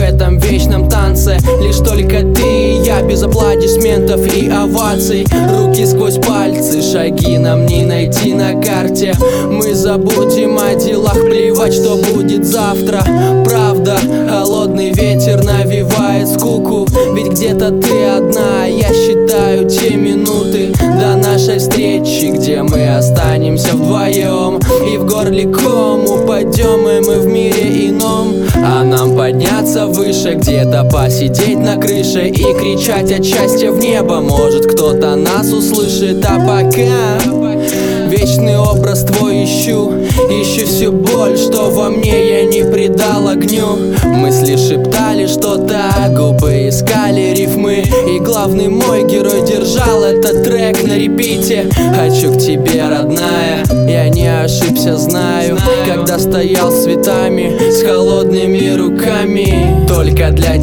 этом вечном танце. Лишь только ты и я, без аплодисментов и оваций. Руки сквозь пальцы, шаги нам не найти на карте. Мы забудем о делах, плевать, что будет завтра. Правда, холодный ветер навевает скуку. Ведь где-то ты одна, я считаю те минуты до нашей встречи, где мы останемся вдвоем. И в горле ком, упадем и мы в мире ином. А нам подняться выше, где-то посидеть на крыше и кричать от счастья в небо. Может, кто-то нас услышит, а пока вечный образ твой ищу. Ищу всю боль, что во мне я не придал огню. Мысли шептали что-то, губы искали рифмы. И главный мой герой держал этот трек на репите. Хочу к тебе, родная, я не ошибся, знаю. Когда стоял с цветами, с холодными руками. Только для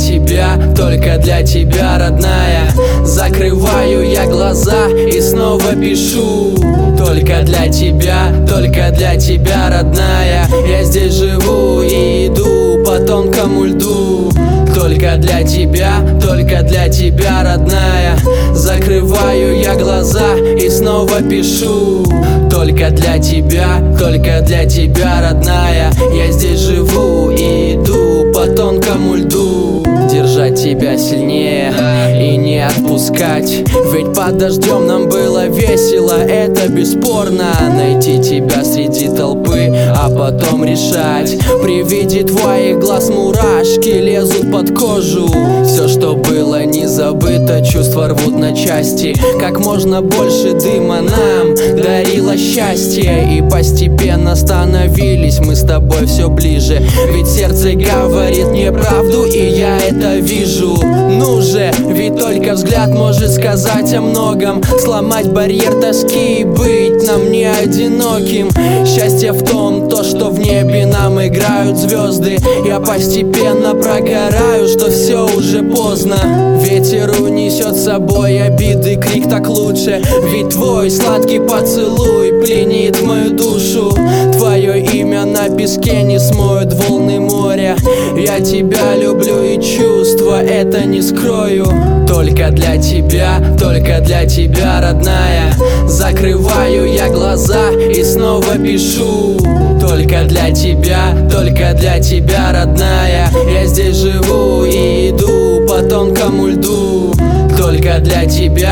тебя, родная. Закрываю я глаза и снова пишу. Только для тебя, родная. Я здесь живу и иду по тонкому льду. Только для тебя, родная. Закрываю я глаза и снова пишу. Только для тебя, родная. Я здесь живу и иду по тонкому льду. Держать тебя сильнее и не отпускать. Ведь под дождем нам было весело, это бесспорно. Найти тебя среди толпы, а потом решать. При виде твоих глаз мурашки лезут под кожу. Все, что было не забыто, чувства рвут на части. Как можно больше дыма нам дарило счастье. И постепенно становились мы с тобой все ближе. Ведь сердце говорит мне правду, и я это вижу. Ну же, ведь только взгляд может сказать о многом. Сломать барьер тоски и быть нам не одиноким. Счастье в том, то, что в небе нам играют звезды. Я постепенно прогораю, что все уже поздно. Ветер унесет с собой обиды, крик так лучше. Ведь твой сладкий поцелуй пленит мою душу. Твое имя на песке не смоют волны моря. Я тебя люблю и чувства это не скрою. Только для тебя, родная. Закрываю я глаза и снова пишу. Только для тебя, родная. Я здесь живу и иду по тонкому льду. Только для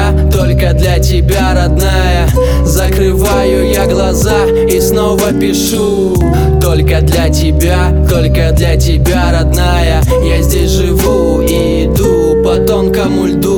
тебя, родная. Закрываю я глаза и снова пишу. Только для тебя, родная. Я здесь живу и иду по тонкому льду.